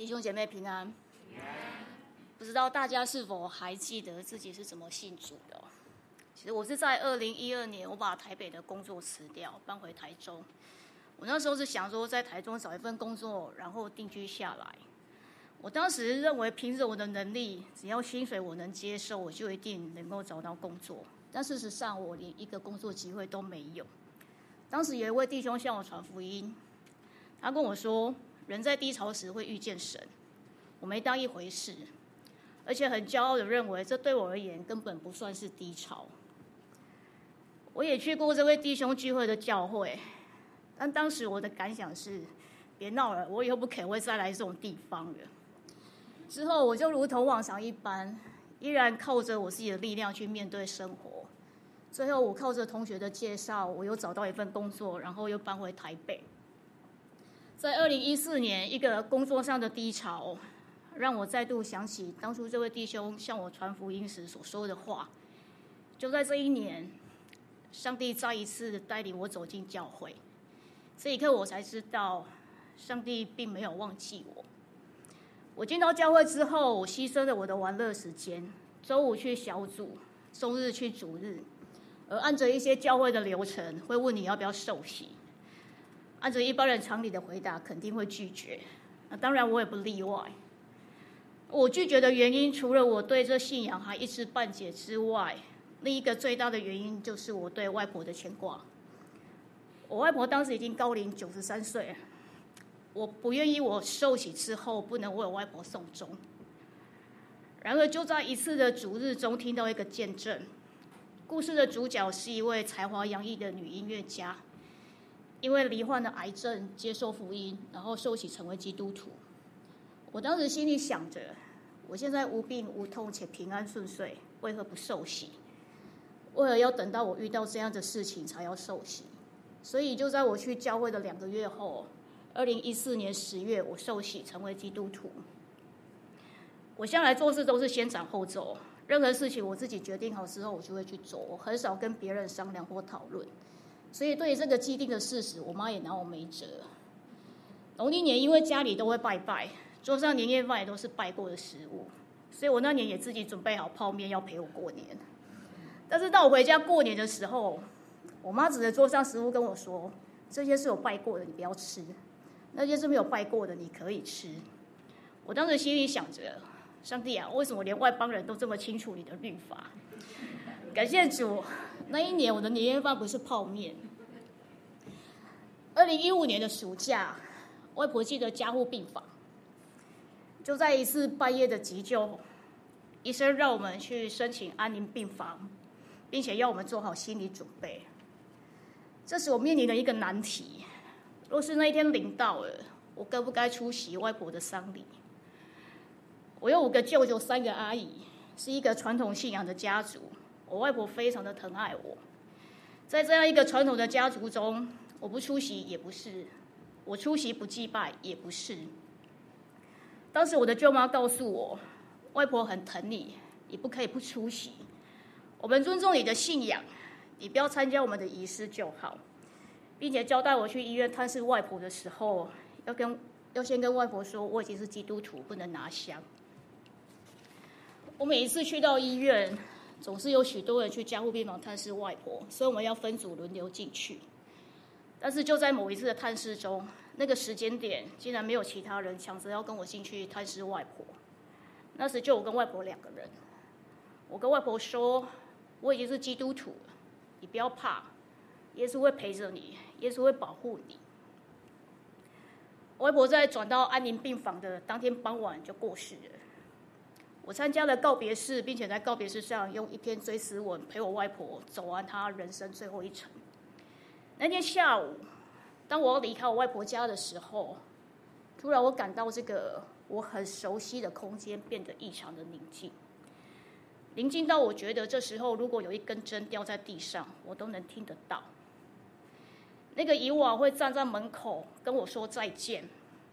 弟兄姐妹平安。不知道大家是否还记得自己是怎么信主的？其实我是在2012年，我把台北的工作辞掉，搬回台中。我那时候是想说，在台中找一份工作，然后定居下来。我当时认为，凭着我的能力，只要薪水我能接受，我就一定能够找到工作。但事实上，我连一个工作机会都没有。当时有一位弟兄向我传福音，他跟我说，人在低潮时会遇见神，我没当一回事，而且很骄傲的认为，这对我而言根本不算是低潮。我也去过这位弟兄聚会的教会，但当时我的感想是，别闹了，我以后不可能会再来这种地方了。之后我就如同往常一般，依然靠着我自己的力量去面对生活。最后我靠着同学的介绍，我又找到一份工作，然后又搬回台北。在2014年，一个工作上的低潮，让我再度想起当初这位弟兄向我传福音时所说的话。就在这一年，上帝再一次带领我走进教会。这一刻我才知道，上帝并没有忘记我。我进到教会之后，我牺牲了我的玩乐时间，周五去小组，周日去主日，而按着一些教会的流程，会问你要不要受洗。按照一般人常理的回答，肯定会拒绝。当然我也不例外。我拒绝的原因，除了我对这信仰还一知半解之外，另一个最大的原因就是我对外婆的牵挂。我外婆当时已经高龄93岁了，我不愿意我受洗之后不能为我外婆送终。然而就在一次的主日中听到一个见证，故事的主角是一位才华洋溢的女音乐家，因为罹患了癌症接受福音，然后受洗成为基督徒。我当时心里想着，我现在无病无痛且平安顺遂，为何不受洗？为何要等到我遇到这样的事情才要受洗？所以就在我去教会的2个月后，2014年10月，我受洗成为基督徒。我向来做事都是先斩后奏，任何事情我自己决定好之后，我就会去做，我很少跟别人商量或讨论。所以对于这个既定的事实，我妈也拿我没辙。农历年因为家里都会拜拜，桌上年夜饭也都是拜过的食物，所以我那年也自己准备好泡面要陪我过年。但是到我回家过年的时候，我妈指着桌上食物跟我说，这些是有拜过的你不要吃，那些是没有拜过的你可以吃。我当时心里想着，上帝啊，为什么连外邦人都这么清楚你的律法？感谢主，那一年我的年夜饭不是泡面。2015年的暑假，外婆记得加护病房，就在一次半夜的急救，医生让我们去申请安宁病房，并且要我们做好心理准备。这时我面临了一个难题，若是那一天临到了，我该不该出席外婆的丧礼？我有5个舅舅3个阿姨，是一个传统信仰的家族，我外婆非常的疼爱我。在这样一个传统的家族中，我不出席也不是，我出席不祭拜也不是。当时我的舅妈告诉我，外婆很疼你，你不可以不出席。我们尊重你的信仰，你不要参加我们的仪式就好，并且交代我去医院探视外婆的时候，要先跟外婆说我已经是基督徒，不能拿香。我每一次去到医院，总是有许多人去加护病房探视外婆，所以我们要分组轮流进去。但是就在某一次的探视中，那个时间点竟然没有其他人抢着要跟我进去探视外婆。那时就我跟外婆2个人。我跟外婆说，我已经是基督徒了，你不要怕，耶稣会陪着你，耶稣会保护你。外婆在转到安宁病房的当天傍晚就过世了。我参加了告别式，并且在告别式上用一篇追思文陪我外婆走完她人生最后一程。那天下午，当我要离开我外婆家的时候，突然我感到这个我很熟悉的空间变得异常的宁静，宁静到我觉得这时候如果有一根针掉在地上，我都能听得到。那个以往会站在门口跟我说再见，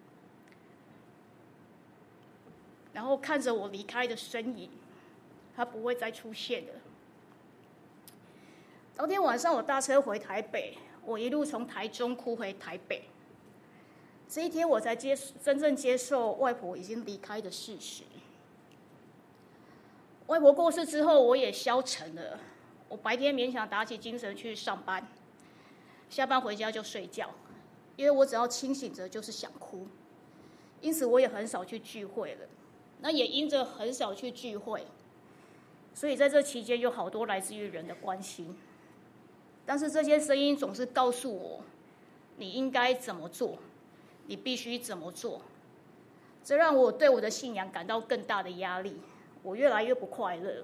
然后看着我离开的身影，他不会再出现了。当天晚上我搭车回台北，我一路从台中哭回台北。 这一天我才真正接受外婆已经离开的事实。外婆过世之后，我也消沉了。我白天勉强打起精神去上班，下班回家就睡觉，因为我只要清醒着就是想哭。因此我也很少去聚会了。那也因着很少去聚会，所以在这期间有好多来自于人的关心。但是这些声音总是告诉我，你应该怎么做，你必须怎么做。这让我对我的信仰感到更大的压力，我越来越不快乐。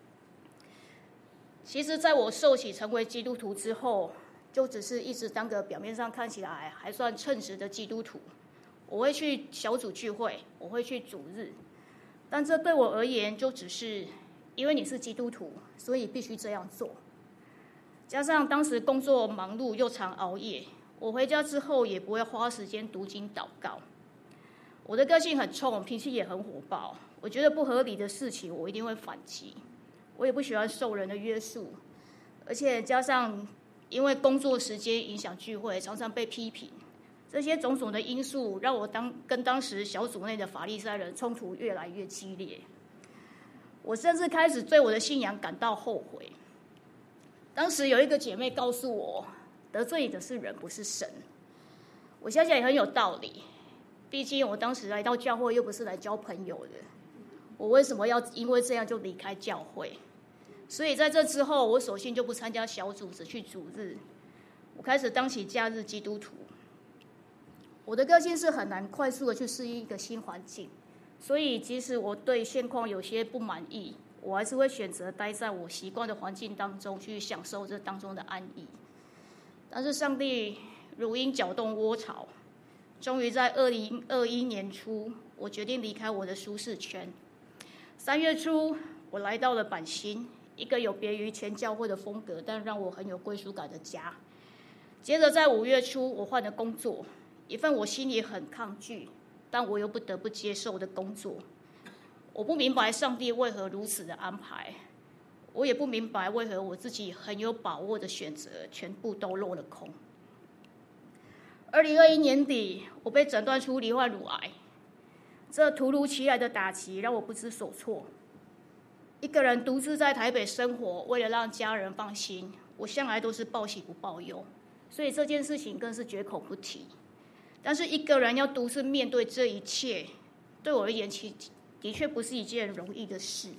其实在我受洗成为基督徒之后，就只是一直当个表面上看起来还算称职的基督徒。我会去小组聚会，我会去主日，但这对我而言就只是因为你是基督徒，所以必须这样做。加上当时工作忙碌又常熬夜，我回家之后也不会花时间读经祷告。我的个性很冲，脾气也很火爆，我觉得不合理的事情我一定会反击。我也不喜欢受人的约束，而且加上因为工作时间影响聚会，常常被批评。这些种种的因素让我跟当时小组内的法利赛人冲突越来越激烈。我甚至开始对我的信仰感到后悔。当时有一个姐妹告诉我，得罪你的是人，不是神。我想想也很有道理，毕竟我当时来到教会又不是来交朋友的，我为什么要因为这样就离开教会？所以在这之后，我索性就不参加小组，只去主日。我开始当起假日基督徒。我的个性是很难快速的去适应一个新环境，所以即使我对现况有些不满意，我还是会选择待在我习惯的环境当中，去享受这当中的安逸。但是上帝如鹰搅动窝巢，终于在2021年初，我决定离开我的舒适圈。3月初，我来到了板新，一个有别于前教会的风格，但让我很有归属感的家。接着在5月初，我换了工作，一份我心里很抗拒，但我又不得不接受的工作。我不明白上帝为何如此的安排，我也不明白为何我自己很有把握的选择全部都落了空。2021年底，我被诊断出罹患乳癌，这突如其来的打击让我不知所措。一个人独自在台北生活，为了让家人放心，我向来都是报喜不报忧，所以这件事情更是绝口不提。但是一个人要独自面对这一切，对我而言的确不是一件容易的事。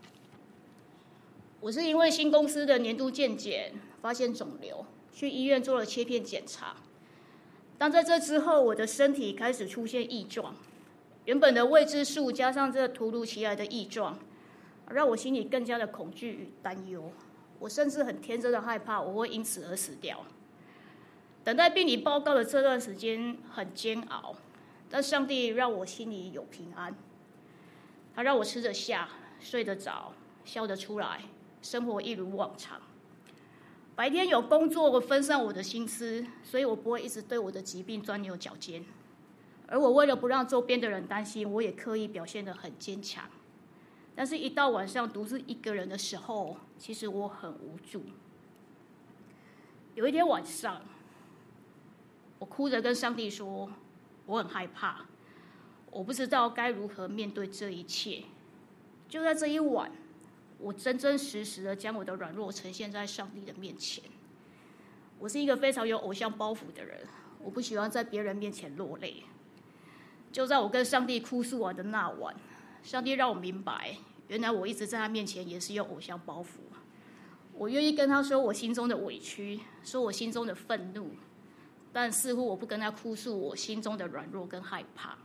我是因为新公司的年度健检发现肿瘤，去医院做了切片检查。但在这之后，我的身体开始出现异状，原本的未知数加上这突如其来的异状，让我心里更加的恐惧与担忧。我甚至很天真的害怕我会因此而死掉。等待病理报告的这段时间很煎熬，但上帝让我心里有平安。他让我吃得下、睡得着、笑得出来，生活一如往常。白天有工作分散我的心思，所以我不会一直对我的疾病钻牛角尖。而我为了不让周边的人担心，我也刻意表现得很坚强。但是一到晚上独自一个人的时候，其实我很无助。有一天晚上，我哭着跟上帝说，我很害怕，我不知道该如何面对这一切。就在这一晚，我真真实实的将我的软弱呈现在上帝的面前。我是一个非常有偶像包袱的人，我不喜欢在别人面前落泪。就在我跟上帝哭诉完的那晚，上帝让我明白，原来我一直在他面前也是有偶像包袱。我愿意跟他说我心中的委屈，说我心中的愤怒，但似乎我不跟他哭诉我心中的软弱跟害怕。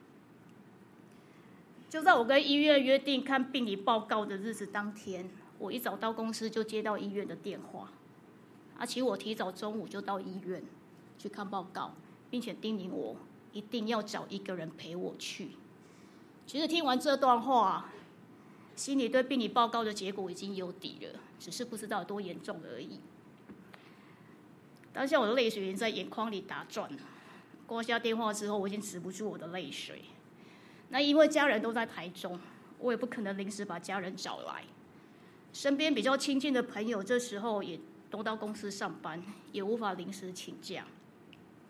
就在我跟医院约定看病理报告的日子当天，我一早到公司就接到医院的电话，请我提早中午就到医院去看报告，并且叮咛我一定要找一个人陪我去。其实听完这段话，心里对病理报告的结果已经有底了，只是不知道有多严重而已。当下我的泪水已经在眼眶里打转了。挂下电话之后，我已经止不住我的泪水。那因为家人都在台中，我也不可能临时把家人找来。身边比较亲近的朋友这时候也都到公司上班，也无法临时请假。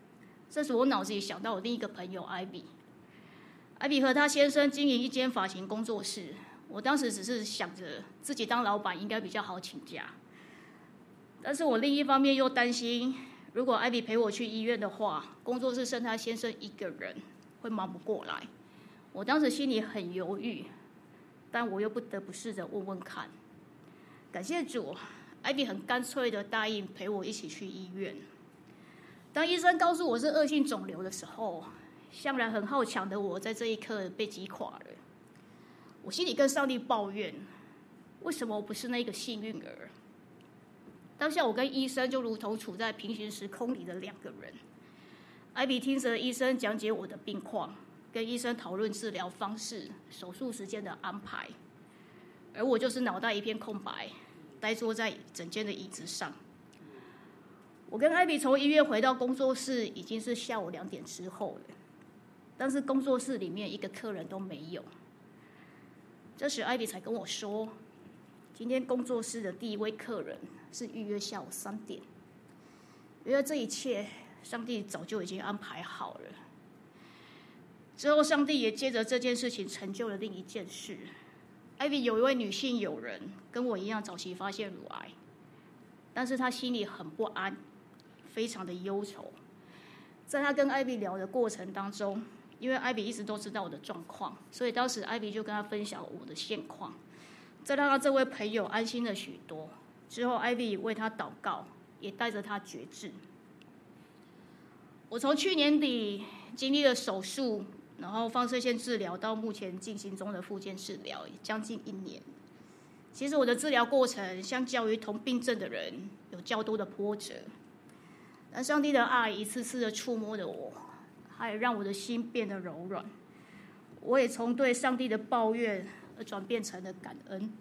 这时我脑子里想到我另一个朋友艾比和他先生经营一间发型工作室。我当时只是想着自己当老板应该比较好请假，但是我另一方面又担心，如果艾比陪我去医院的话，工作室剩他先生一个人会忙不过来。我当时心里很犹豫，但我又不得不试着问问看。感谢主，艾比很干脆的答应陪我一起去医院。当医生告诉我是恶性肿瘤的时候，向来很好强的我在这一刻被击垮了。我心里跟上帝抱怨，为什么我不是那个幸运儿？当下我跟医生就如同处在平行时空里的两个人。艾比听着医生讲解我的病况，跟医生讨论治疗方式、手术时间的安排，而我就是脑袋一片空白，呆坐在整间的椅子上。我跟艾比从医院回到工作室已经是下午2点之后了，但是工作室里面一个客人都没有。这时艾比才跟我说，今天工作室的第一位客人是预约下午3点。原来这一切上帝早就已经安排好了。之后上帝也接着这件事情成就了另一件事。艾比有一位女性友人跟我一样早期发现乳癌，但是她心里很不安，非常的忧愁。在她跟艾比聊的过程当中，因为艾比一直都知道我的状况，所以当时艾比就跟她分享我的现况，这让她这位朋友安心了许多。之后艾比为她祷告，也带着她决志。我从去年底经历了手术，然后放射线治疗，到目前进行中的复健治疗，将近1年。其实我的治疗过程相较于同病症的人有较多的波折，但上帝的爱一次次的触摸着我，还让我的心变得柔软。我也从对上帝的抱怨而转变成了感恩。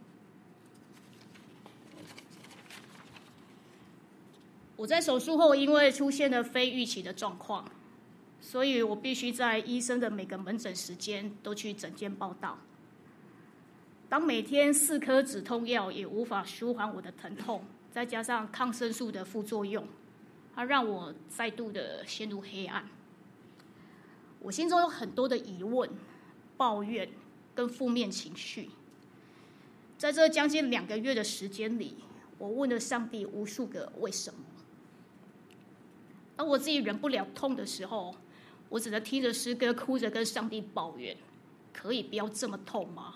我在手术后因为出现了非预期的状况，所以我必须在医生的每个门诊时间都去诊间报到。当每天4颗止痛药也无法舒缓我的疼痛，再加上抗生素的副作用，它让我再度的陷入黑暗。我心中有很多的疑问、抱怨跟负面情绪。在这将近2个月的时间里，我问了上帝无数个为什么。当我自己忍不了痛的时候，我只能听着诗歌哭着跟上帝抱怨，可以不要这么痛吗？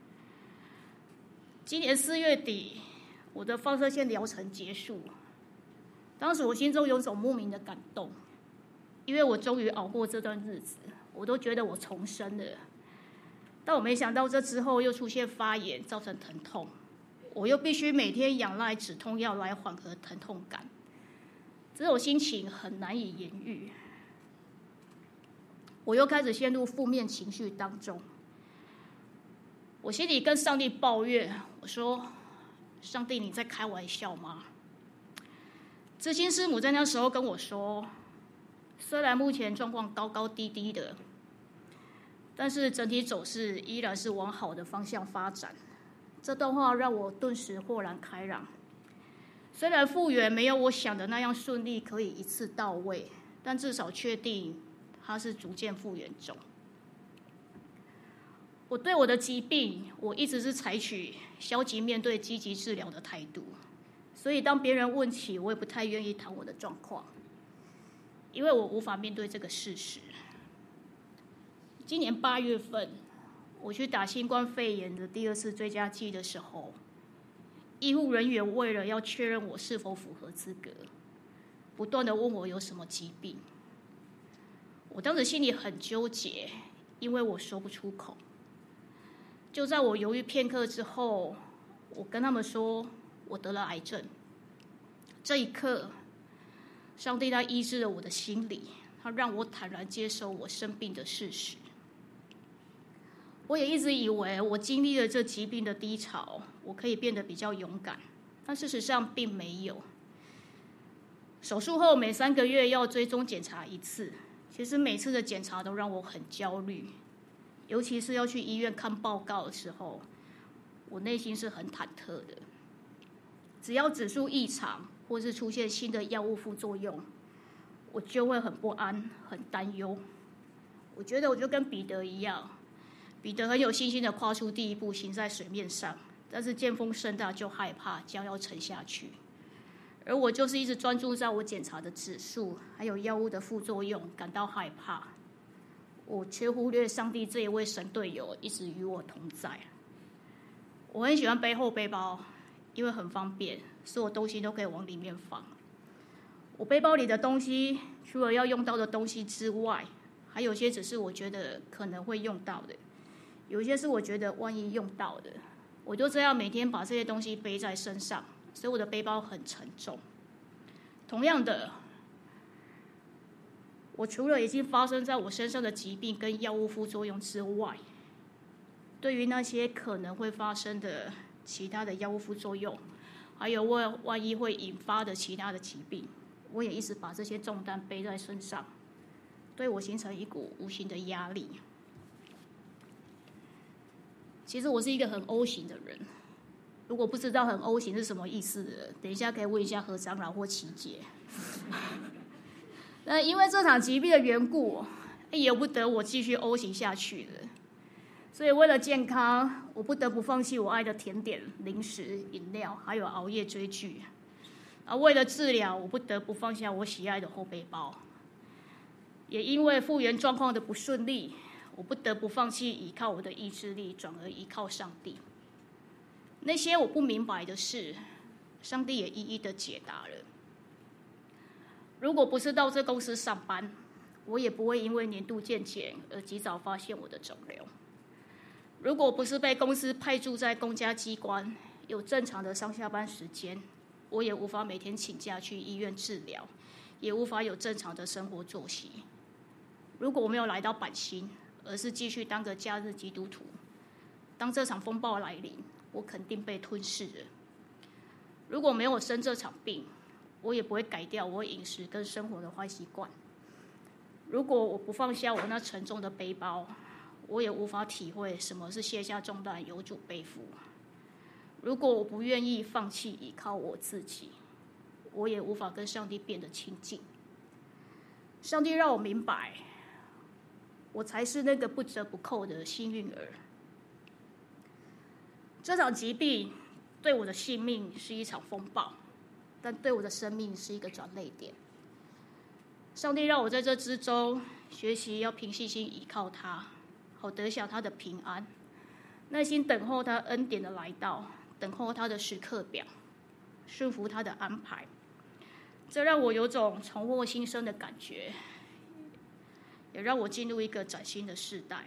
今年4月底，我的放射线疗程结束。当时我心中有种莫名的感动，因为我终于熬过这段日子，我都觉得我重生了。但我没想到这之后又出现发炎，造成疼痛，我又必须每天仰赖止痛药来缓和疼痛感，这种心情很难以言喻。我又开始陷入负面情绪当中。我心里跟上帝抱怨，我说：“上帝，你在开玩笑吗？”知心师母在那时候跟我说，虽然目前状况高高低低的，但是整体走势依然是往好的方向发展。这段话让我顿时豁然开朗。虽然复原没有我想的那样顺利，可以一次到位，但至少确定它是逐渐复原中。我对我的疾病，我一直是采取消极面对、积极治疗的态度，所以当别人问起，我也不太愿意谈我的状况，因为我无法面对这个事实。今年8月份，我去打新冠肺炎的第2次追加剂的时候，医护人员为了要确认我是否符合资格，不断的问我有什么疾病。我当时心里很纠结，因为我说不出口。就在我犹豫片刻之后，我跟他们说我得了癌症。这一刻，上帝他医治了我的心理，他让我坦然接受我生病的事实。我也一直以为我经历了这疾病的低潮，我可以变得比较勇敢，但事实上并没有。手术后每3个月要追踪检查1次，其实每次的检查都让我很焦虑，尤其是要去医院看报告的时候，我内心是很忐忑的。只要指数异常或是出现新的药物副作用， 我就会很不安、很担忧。我觉得我就跟彼得一样，彼得很有信心的跨出第一步，行在水面上，但是见风甚大，就害怕将要沉下去。而我就是一直专注在我检查的指数，还有药物的副作用，感到害怕。我却忽略上帝这一位神队友一直与我同在。我很喜欢背后背包，因为很方便，所有东西都可以往里面放。我背包里的东西，除了要用到的东西之外，还有些只是我觉得可能会用到的，有一些是我觉得万一用到的。我就这样每天把这些东西背在身上，所以我的背包很沉重。同样的，我除了已经发生在我身上的疾病跟药物副作用之外，对于那些可能会发生的其他的药物副作用，还有万一会引发的其他的疾病，我也一直把这些重担背在身上，对我形成一股无形的压力。其实我是一个很 O 型的人，如果不知道很 O 型是什么意思的，等一下可以问一下何长老或琪姐。那因为这场疾病的缘故，由不得我继续 O 型下去了。所以为了健康，我不得不放弃我爱的甜点、零食、饮料，还有熬夜追剧。而为了治疗，我不得不放下我喜爱的后背包。也因为复原状况的不顺利，我不得不放弃依靠我的意志力，转而依靠上帝。那些我不明白的事，上帝也一一的解答了。如果不是到这公司上班，我也不会因为年度健检而及早发现我的肿瘤。如果不是被公司派驻在公家机关，有正常的上下班时间，我也无法每天请假去医院治疗，也无法有正常的生活作息。如果我没有来到板新，而是继续当个假日基督徒，当这场风暴来临，我肯定被吞噬了。如果没有生这场病，我也不会改掉我饮食跟生活的坏习惯。如果我不放下我那沉重的背包，我也无法体会什么是卸下重担由主背负。如果我不愿意放弃依靠我自己，我也无法跟上帝变得亲近。上帝让我明白，我才是那个不折不扣的幸运儿。这场疾病对我的性命是一场风暴，但对我的生命是一个转捩点。上帝让我在这之中学习要凭信心依靠他，好得享他的平安，耐心等候他恩典的来到，等候他的时刻表，顺服他的安排。这让我有种重获新生的感觉，也让我进入一个崭新的世代。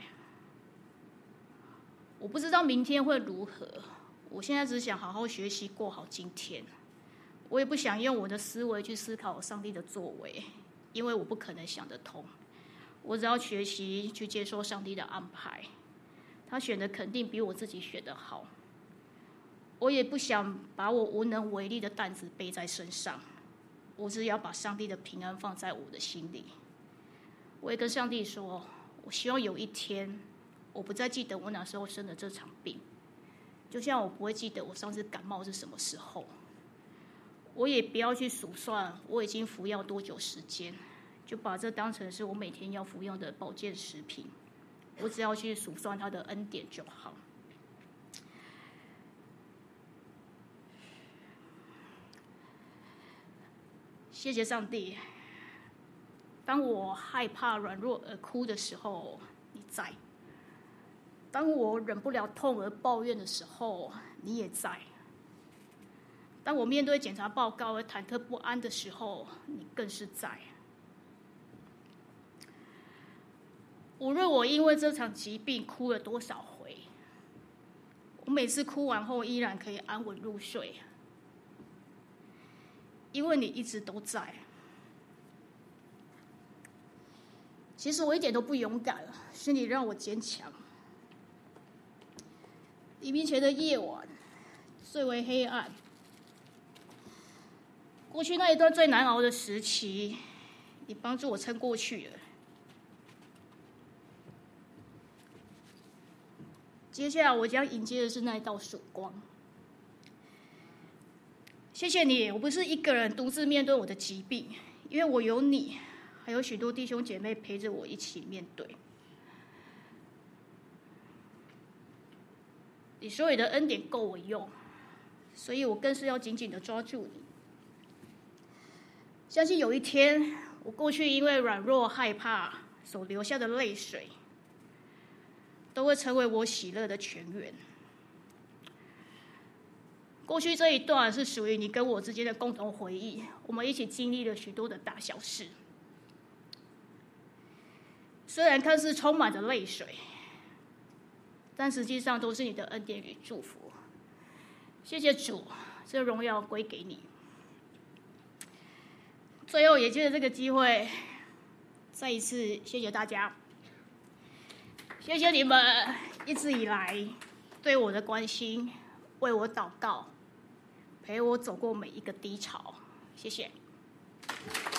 我不知道明天会如何，我现在只想好好学习，过好今天。我也不想用我的思维去思考上帝的作为，因为我不可能想得通。我只要学习去接受上帝的安排，他选的肯定比我自己选的好。我也不想把我无能为力的担子背在身上，我只要把上帝的平安放在我的心里。我也跟上帝说，我希望有一天我不再记得我哪时候生的这场病，就像我不会记得我上次感冒是什么时候。我也不要去数算我已经服药多久时间，就把这当成是我每天要服用的保健食品。我只要去数算他的恩典就好。谢谢上帝，当我害怕软弱而哭的时候，你在；当我忍不了痛而抱怨的时候，你也在；当我面对检查报告而忐忑不安的时候，你更是在。无论我因为这场疾病哭了多少回，我每次哭完后依然可以安稳入睡，因为你一直都在。其实我一点都不勇敢，是你让我坚强。黎明前的夜晚最为黑暗，过去那一段最难熬的时期，你帮助我撑过去了。接下来我将迎接的是那一道曙光。谢谢你，我不是一个人独自面对我的疾病，因为我有你， 还有许多弟兄姐妹陪着我一起面对。你所有的恩典够我用，所以我更是要紧紧的抓住你。相信有一天，我过去因为软弱害怕所流下的泪水，都会成为我喜乐的泉源。过去这一段是属于你跟我之间的共同回忆，我们一起经历了许多的大小事，虽然看似充满着泪水，但实际上都是你的恩典与祝福。谢谢主，这荣耀归给你。最后也借着这个机会，再一次谢谢大家，谢谢你们一直以来对我的关心，为我祷告，陪我走过每一个低潮，谢谢。